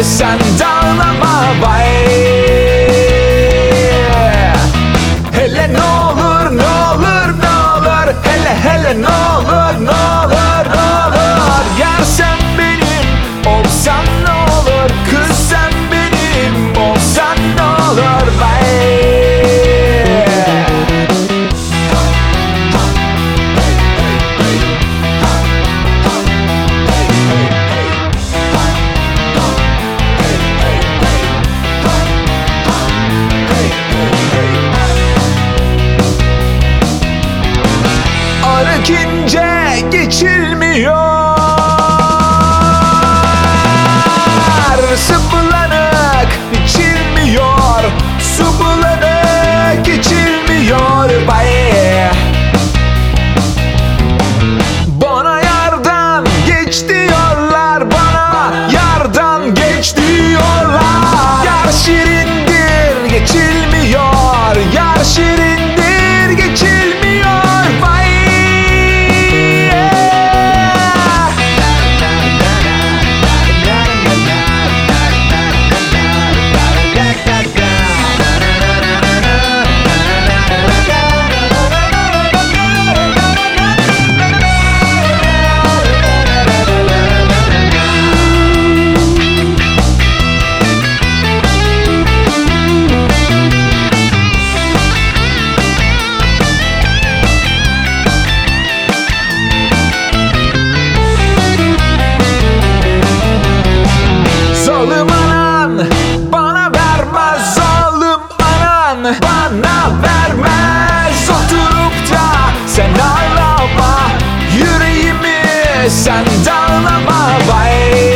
sen dağlama vay. Hele ne olur ne olur ne olur, hele hele ne olur ne olur ne olur. Yar sen benim olsan ne olur, kız sen benim olsan ne olur vay. Arık ince geçilmiyor, su bulanık içilmiyor, su bulanık içilmiyor vay. Bana yardan geç diyorlar, bana yardan geç diyorlar. Yar şirindir geçilmiyor, yar şirindir geçilmiyor vay. Zalim anan bana vermez, zalim anan bana vermez. Oturup da sen ağlama, yüreğimi sen dağlama vay.